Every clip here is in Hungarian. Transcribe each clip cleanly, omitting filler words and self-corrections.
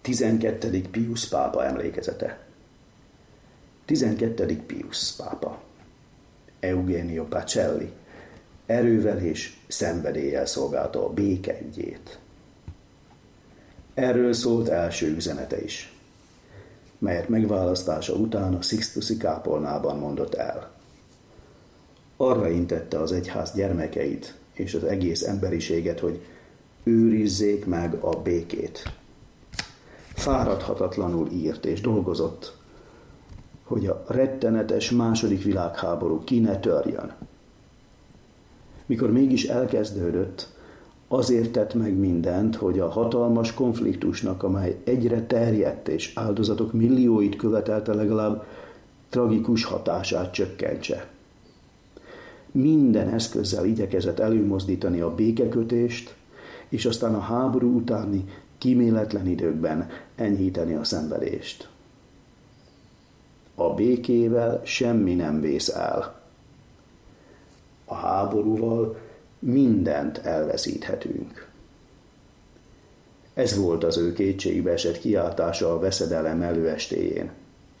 12. Pius pápa emlékezete. 12. Pius pápa, Eugenio Pacelli, erővel és szenvedéllyel szolgálta a béke ügyét. Erről szólt első üzenete is, melyet megválasztása után a Sixtusi kápolnában mondott el. Arra intette az egyház gyermekeit és az egész emberiséget, hogy őrizzék meg a békét. Fáradhatatlanul írt és dolgozott, hogy a rettenetes II. Világháború ki ne törjön. Mikor mégis elkezdődött, azért tett meg mindent, hogy a hatalmas konfliktusnak, amely egyre terjedt és áldozatok millióit követelte, legalább tragikus hatását csökkentse. Minden eszközzel igyekezett előmozdítani a békekötést, és aztán a háború utáni kíméletlen időkben enyhíteni a szenvedést. A békével semmi nem vész el. A háborúval mindent elveszíthetünk. Ez volt az ő kétségbe esett kiáltása a veszedelem előestéjén.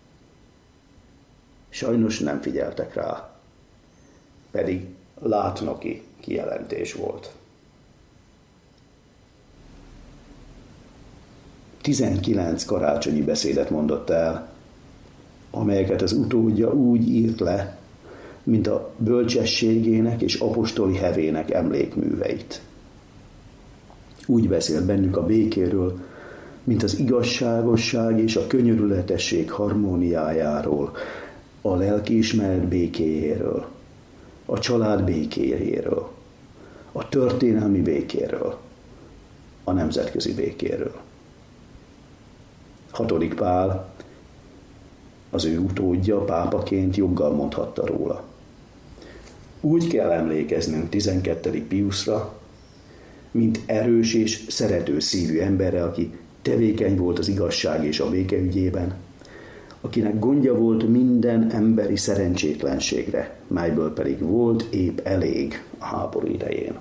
Sajnos nem figyeltek rá, pedig látnoki kijelentés volt. 19 karácsonyi beszédet mondott el, amelyeket az utódja úgy írt le, mint a bölcsességének és apostoli hevének emlékműveit. Úgy beszélt bennük a békéről, mint az igazságosság és a könyörületesség harmóniájáról, a lelkiismeret békéjéről, a család békéjéről, a történelmi békéről, a nemzetközi békéről. 6. Pál, az ő utódja, pápaként joggal mondhatta róla. Úgy kell emlékeznünk 12. Piusra, mint erős és szerető szívű emberre, aki tevékeny volt az igazság és a béke ügyében, akinek gondja volt minden emberi szerencsétlenségre, melyből pedig volt épp elég a háború idején.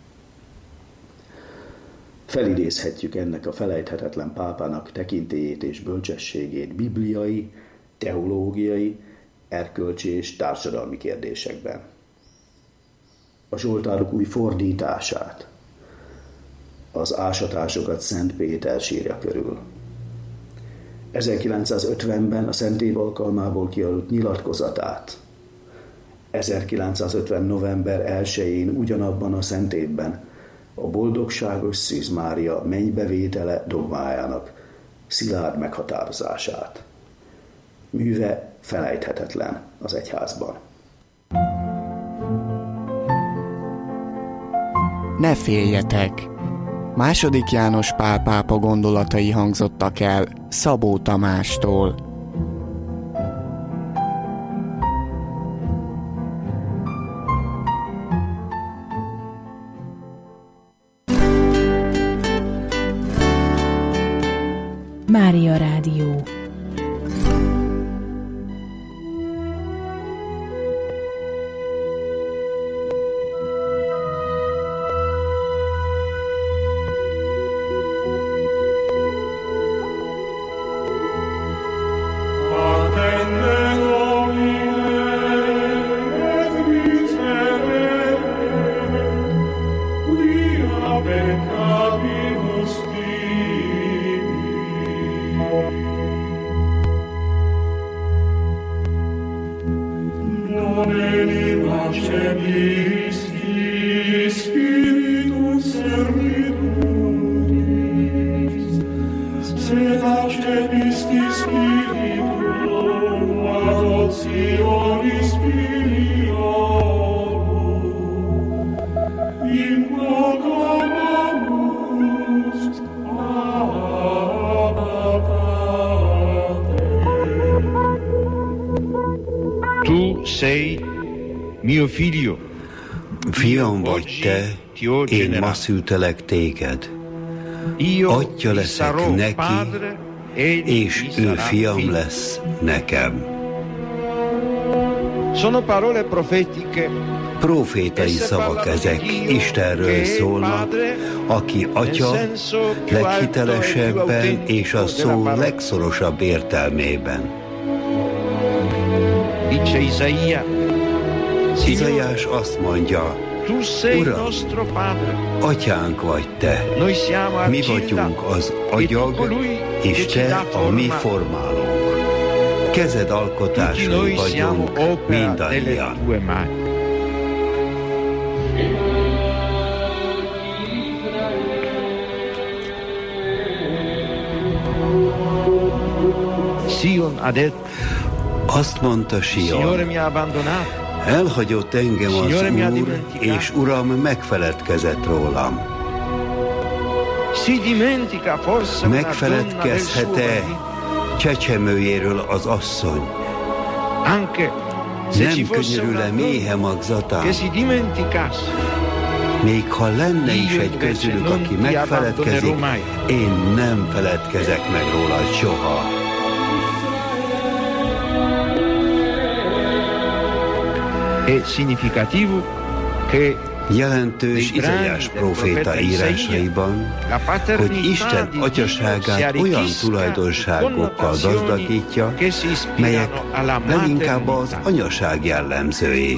Felidézhetjük ennek a felejthetetlen pápának tekintélyét és bölcsességét bibliai, teológiai, erkölcsi és társadalmi kérdésekben. A zsoltárok új fordítását, az ásatásokat Szent Péter sírja körül. 1950-ben a Szent Év alkalmából kiadott nyilatkozatát, 1950. november 1-én ugyanabban a Szent Évben a boldogságos Szűz Mária mennybevétele dogmájának szilárd meghatározását. Műve felejthetetlen az egyházban. Ne féljetek! II. János Pál pápa gondolatai hangzottak el Szabó Tamástól. Mária Rádió. Tu sei mio figlio. Fiam vagy te, én ma szültelek téged. Atya leszek neki, és ő fiam lesz nekem. Sono parole profetiche. Profétai szavak ezek, Istenről szólnak, aki Atya leghitelesebben és a szó legszorosabb értelmében. Izaiás azt mondja, Uram, Atyánk vagy Te, mi vagyunk az agyag, és Te a mi formálónk. Kezed alkotásai vagyunk mindannyian. Azt mondta Sion, elhagyott engem az Úr, és Uram megfeledkezett rólam. Megfeledkezhet-e csecsemőjéről az asszony? Nem könyörül-e méhe magzatán? Még ha lenne is egy közülük, aki megfeledkezik, én nem feledkezek meg róla soha. Jelentős Izaiás próféta írásaiban, hogy Isten atyaságát olyan tulajdonságokkal gazdagítja, melyek leginkább az anyaság jellemzői.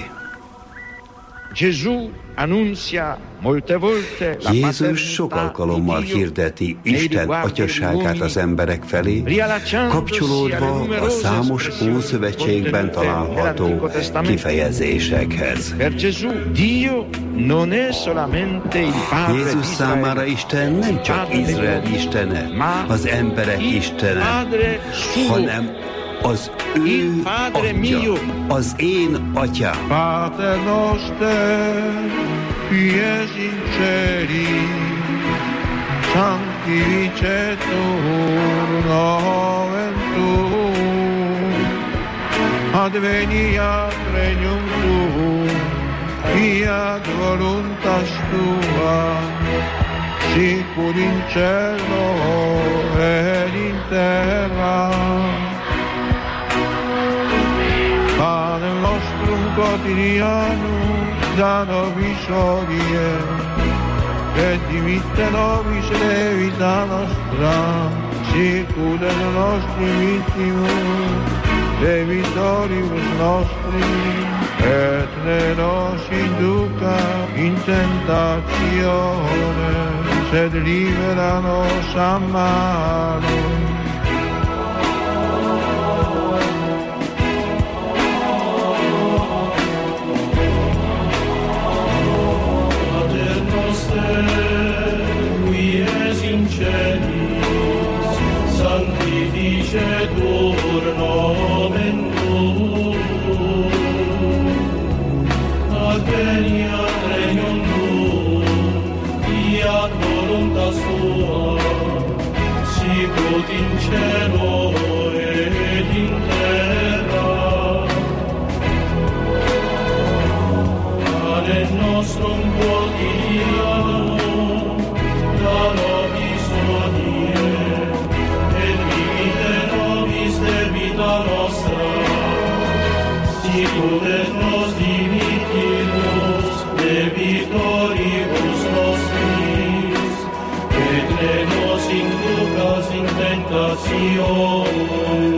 Jézus sok alkalommal hirdeti Isten atyaságát az emberek felé, kapcsolódva a számos Ószövetségben található kifejezésekhez. Jézus számára Isten nem csak Izrael istene, az emberek istene, hanem az ő Atya, az én Atyám. Pater noster, qui es in celi, sanctificetur nomen tuum, adveniat regnum tuum, fiat voluntas tua, sicut in cielo et in terra. Pane nostrum quotidianum da nobis hodie, et dimitte nobis debita nostra, sicut et nostri vittimus debitoribus nostri, et ne nos induca in tentatione, sed libera nos a malo. Sanctificetur nomen tuum, adveniat regnum tuum, fiat voluntas tua, sicut in cielo et in terra. Pane nostrum quotidianum da nobis hodie, et dimitte nobis debita nostra, sicut et nos dimittimus debitoribus nostris, et ne nos inducas in tentatione,